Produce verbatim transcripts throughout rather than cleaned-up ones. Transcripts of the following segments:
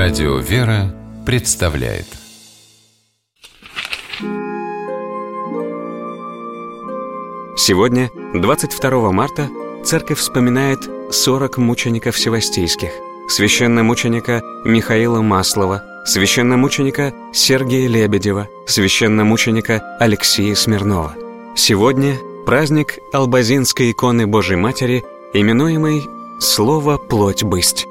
Радио «Вера» представляет. Сегодня, двадцать второго марта, Церковь вспоминает сорок мучеников севастийских: священномученика Михаила Маслова, священномученика Сергия Лебедева, священномученика Алексея Смирнова. Сегодня праздник Албазинской иконы Божией Матери, именуемый «Слово плоть бысть».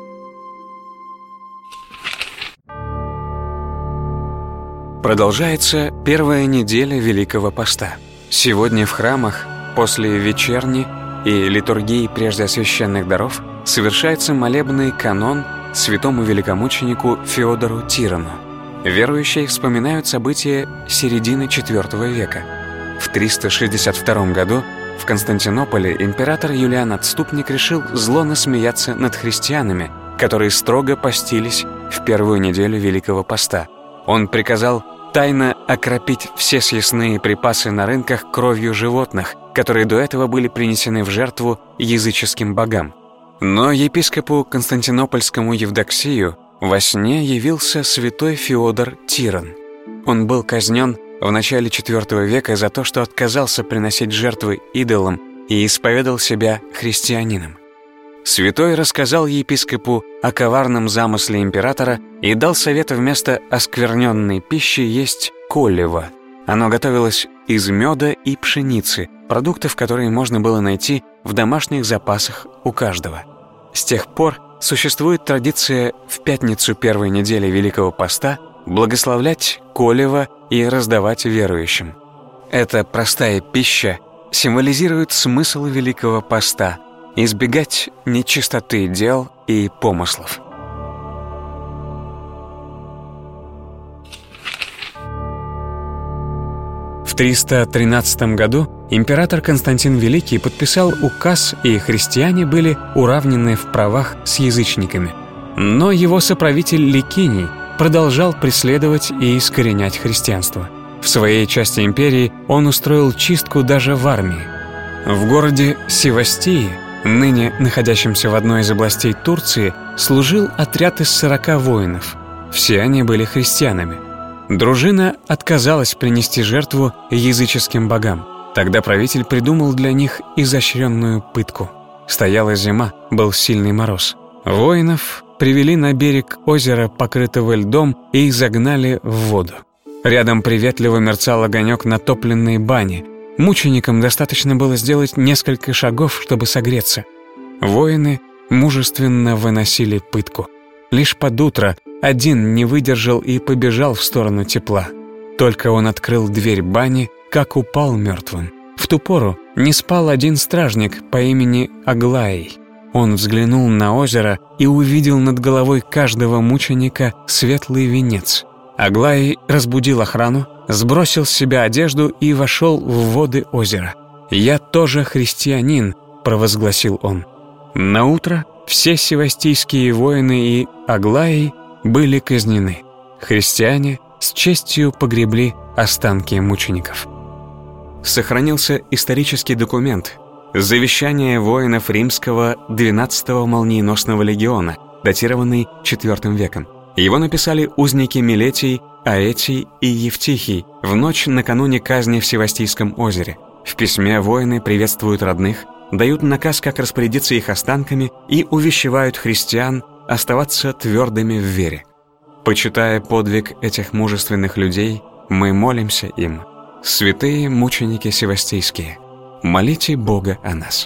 Продолжается первая неделя Великого Поста. Сегодня в храмах после вечерни и литургии преждеосвященных даров совершается молебный канон святому великомученику Феодору Тирану. Верующие вспоминают события середины четвёртого века. В триста шестьдесят втором году в Константинополе император Юлиан Отступник решил зло насмеяться над христианами, которые строго постились в первую неделю Великого Поста. Он приказал тайно окропить все съестные припасы на рынках кровью животных, которые до этого были принесены в жертву языческим богам. Но епископу Константинопольскому Евдоксию во сне явился святой Феодор Тиран. Он был казнен в начале четвёртого века за то, что отказался приносить жертвы идолам и исповедал себя христианином. Святой рассказал епископу о коварном замысле императора и дал совет вместо оскверненной пищи есть колево. Оно готовилось из меда и пшеницы, продуктов, которые можно было найти в домашних запасах у каждого. С тех пор существует традиция в пятницу первой недели Великого Поста благословлять колево и раздавать верующим. Эта простая пища символизирует смысл Великого Поста – избегать нечистоты дел и помыслов. В триста тринадцатом году император Константин Великий подписал указ, и христиане были уравнены в правах с язычниками. Но его соправитель Ликиний продолжал преследовать и искоренять христианство. В своей части империи он устроил чистку даже в армии. В городе Севастии, ныне находящемся в одной из областей Турции, служил отряд из сорока воинов. Все они были христианами. Дружина отказалась принести жертву языческим богам. Тогда правитель придумал для них изощренную пытку. Стояла зима, был сильный мороз. Воинов привели на берег озера, покрытого льдом, и загнали в воду. Рядом приветливо мерцал огонек натопленной бани. Мученикам достаточно было сделать несколько шагов, чтобы согреться. Воины мужественно выносили пытку. Лишь под утро один не выдержал и побежал в сторону тепла. Только он открыл дверь бани, как упал мертвым. В ту пору не спал один стражник по имени Аглаий. Он взглянул на озеро и увидел над головой каждого мученика светлый венец. Аглаий разбудил охрану, сбросил с себя одежду и вошел в воды озера. «Я тоже христианин», — провозгласил он. Наутро все севастийские воины и Аглаий были казнены. Христиане с честью погребли останки мучеников. Сохранился исторический документ — завещание воинов римского двенадцатого молниеносного легиона, датированный четвёртым веком. Его написали узники Милетий, Аэтий и Евтихий в ночь накануне казни в Севастийском озере. В письме воины приветствуют родных, дают наказ, как распорядиться их останками, и увещевают христиан оставаться твердыми в вере. Почитая подвиг этих мужественных людей, мы молимся им: «Святые мученики севастийские, молите Бога о нас».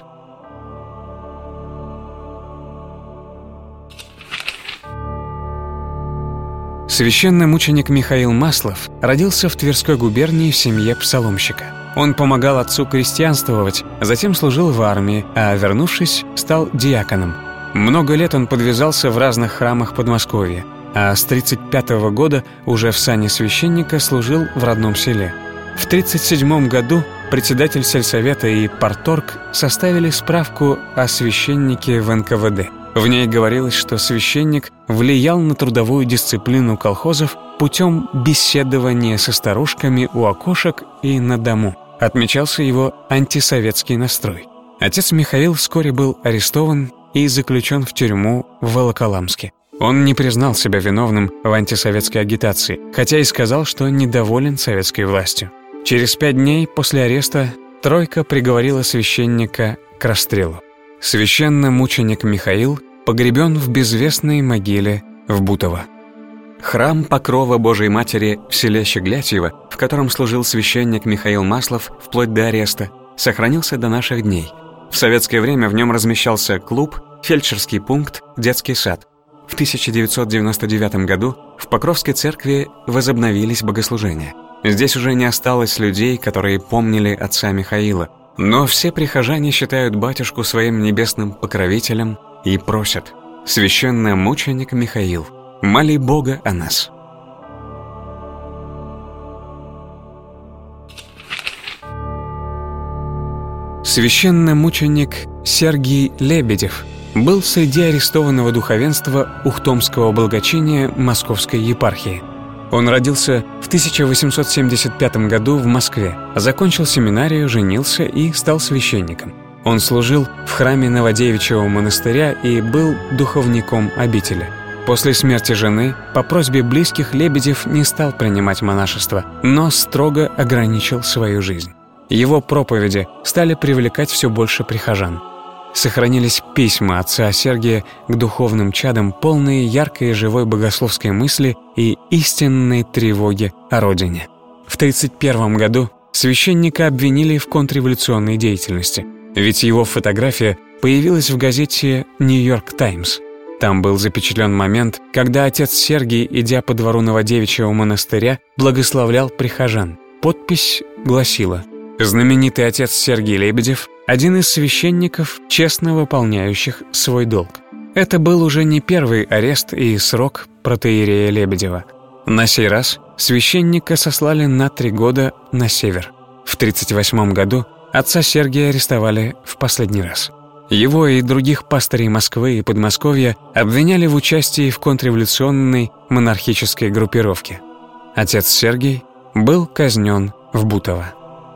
Священномученик Михаил Маслов родился в Тверской губернии в семье псаломщика. Он помогал отцу крестьянствовать, затем служил в армии, а, вернувшись, стал диаконом. Много лет он подвязался в разных храмах Подмосковья, а с тридцать пятого года уже в сане священника служил в родном селе. В тридцать седьмом году председатель сельсовета и парторг составили справку о священнике в эн ка вэ дэ. В ней говорилось, что священник влиял на трудовую дисциплину колхозов путем беседования со старушками у окошек и на дому. Отмечался его антисоветский настрой. Отец Михаил вскоре был арестован и заключен в тюрьму в Волоколамске. Он не признал себя виновным в антисоветской агитации, хотя и сказал, что недоволен советской властью. Через пять дней после ареста тройка приговорила священника к расстрелу. Священномученик Михаил погребен в безвестной могиле в Бутово. Храм Покрова Божией Матери в селе Щеглятьево, в котором служил священник Михаил Маслов вплоть до ареста, сохранился до наших дней. В советское время в нем размещался клуб, фельдшерский пункт, детский сад. В тысяча девятьсот девяносто девятом году в Покровской церкви возобновились богослужения. Здесь уже не осталось людей, которые помнили отца Михаила, но все прихожане считают батюшку своим небесным покровителем и просят: «Священномученик Михаил, моли Бога о нас». Священномученик Сергий Лебедев был среди арестованного духовенства Ухтомского благочиния Московской епархии. Он родился в тысяча восемьсот семьдесят пятом году в Москве, закончил семинарию, женился и стал священником. Он служил в храме Новодевичьего монастыря и был духовником обители. После смерти жены по просьбе близких Лебедев не стал принимать монашество, но строго ограничил свою жизнь. Его проповеди стали привлекать все больше прихожан. Сохранились письма отца Сергия к духовным чадам, полные яркой и живой богословской мысли и истинной тревоги о родине. В тридцать первом году священника обвинили в контрреволюционной деятельности, ведь его фотография появилась в газете «Нью-Йорк Таймс». Там был запечатлен момент, когда отец Сергий, идя по двору Новодевичьего монастыря, благословлял прихожан. Подпись гласила: «Знаменитый отец Сергий Лебедев – один из священников, честно выполняющих свой долг». Это был уже не первый арест и срок протоиерея Лебедева. На сей раз священника сослали на три года на север. В тридцать восьмом году отца Сергия арестовали в последний раз. Его и других пастырей Москвы и Подмосковья обвиняли в участии в контрреволюционной монархической группировке. Отец Сергий был казнен в Бутово.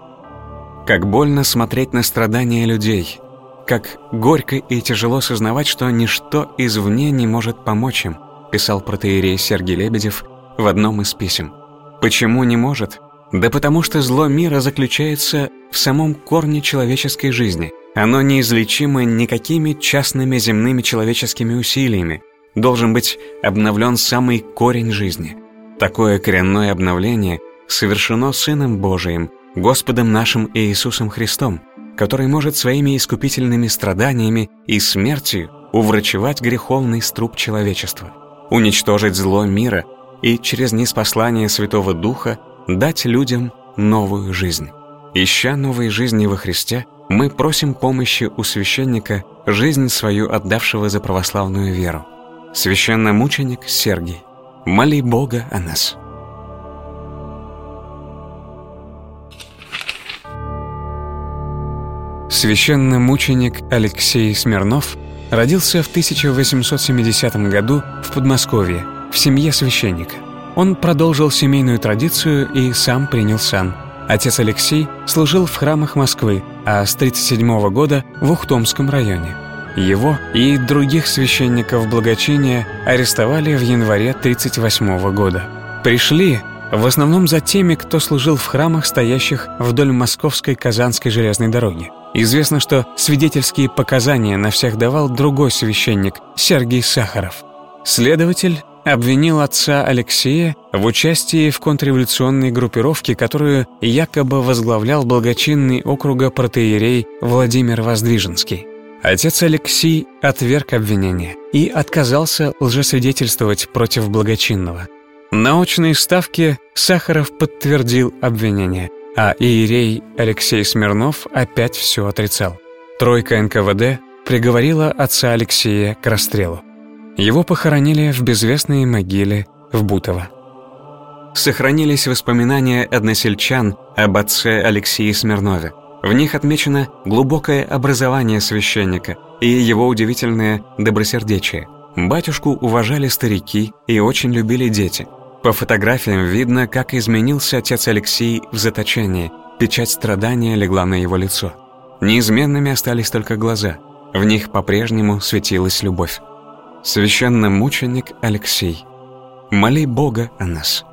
Как больно смотреть на страдания людей, как горько и тяжело сознавать, что ничто извне не может помочь им, писал протоиерей Сергий Лебедев в одном из писем. Почему не может? Да потому что зло мира заключается в самом корне человеческой жизни. Оно неизлечимо никакими частными земными человеческими усилиями. Должен быть обновлен самый корень жизни. Такое коренное обновление совершено Сыном Божиим, Господом нашим Иисусом Христом, который может своими искупительными страданиями и смертью уврачевать греховный струп человечества, уничтожить зло мира и через ниспослание Святого Духа дать людям новую жизнь. Ища новой жизни во Христе, мы просим помощи у священника, жизнь свою отдавшего за православную веру. Священномученик Сергий, моли Бога о нас. Священномученик Алексей Смирнов родился в тысяча восемьсот семидесятом году в Подмосковье, в семье священника. Он продолжил семейную традицию и сам принял сан. Отец Алексей служил в храмах Москвы, а с тридцать седьмого года в Ухтомском районе. Его и других священников благочиния арестовали в январе тридцать восьмого года. Пришли в основном за теми, кто служил в храмах, стоящих вдоль Московской Казанской железной дороги. Известно, что свидетельские показания на всех давал другой священник, Сергий Сахаров. Следователь обвинил отца Алексея в участии в контрреволюционной группировке, которую якобы возглавлял благочинный округа протоиерей Владимир Воздвиженский. Отец Алексей отверг обвинение и отказался лжесвидетельствовать против благочинного. На очной ставке Сахаров подтвердил обвинение, а иерей Алексей Смирнов опять все отрицал. Тройка эн ка вэ дэ приговорила отца Алексея к расстрелу. Его похоронили в безвестной могиле в Бутово. Сохранились воспоминания односельчан об отце Алексее Смирнове. В них отмечено глубокое образование священника и его удивительное добросердечие. Батюшку уважали старики и очень любили дети. По фотографиям видно, как изменился отец Алексей в заточении. Печать страдания легла на его лицо. Неизменными остались только глаза. В них по-прежнему светилась любовь. Священномученик Алексей, моли Бога о нас.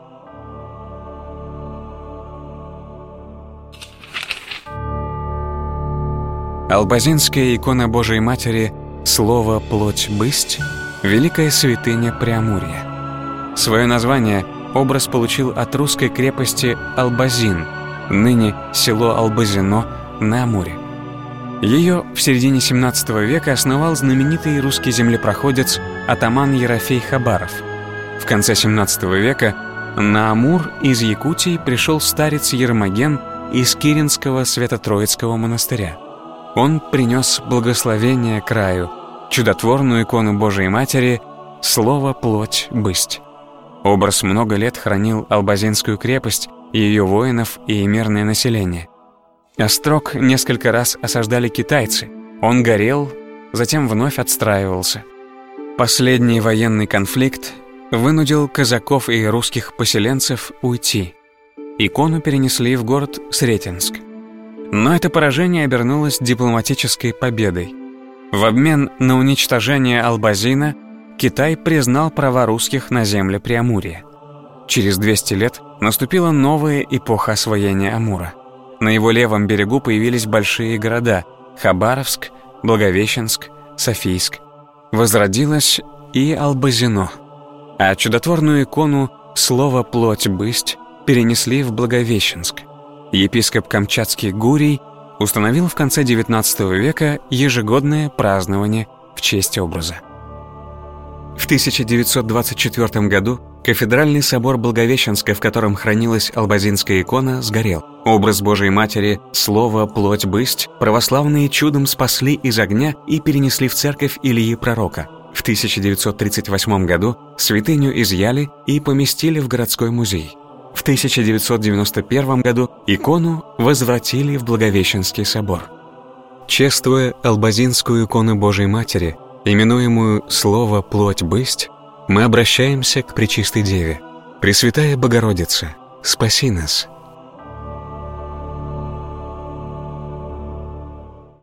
Албазинская икона Божией Матери «Слово плоть бысть» — великая святыня Преамурья. Свое название образ получил от русской крепости Албазин, ныне село Албазино на Амуре. Ее в середине семнадцатого века основал знаменитый русский землепроходец атаман Ерофей Хабаров. В конце семнадцатого века на Амур из Якутии пришел старец Ермоген из Киринского Свято-Троицкого монастыря. Он принес благословение краю, чудотворную икону Божией Матери «Слово плоть бысть». Образ много лет хранил Албазинскую крепость, ее воинов и мирное население. Острог несколько раз осаждали китайцы. Он горел, затем вновь отстраивался. Последний военный конфликт вынудил казаков и русских поселенцев уйти. Икону перенесли в город Сретенск. Но это поражение обернулось дипломатической победой. В обмен на уничтожение Албазина Китай признал права русских на земле Преамурья. Через двести лет наступила новая эпоха освоения Амура. На его левом берегу появились большие города – Хабаровск, Благовещенск, Софийск. Возродилось и Албазино. А чудотворную икону «Слово плоть бысть» перенесли в Благовещенск. Епископ Камчатский Гурий установил в конце девятнадцатого века ежегодное празднование в честь образа. В тысяча девятьсот двадцать четвёртом году кафедральный собор Благовещенска, в котором хранилась албазинская икона, сгорел. Образ Божией Матери «Слово плоть бысть» православные чудом спасли из огня и перенесли в церковь Илии Пророка. В тысяча девятьсот тридцать восьмом году святыню изъяли и поместили в городской музей. В тысяча девятьсот девяносто первом году икону возвратили в Благовещенский собор. Чествуя албазинскую икону Божией Матери, именуемую «Слово плоть бысть», мы обращаемся к Пречистой Деве. Пресвятая Богородица, спаси нас!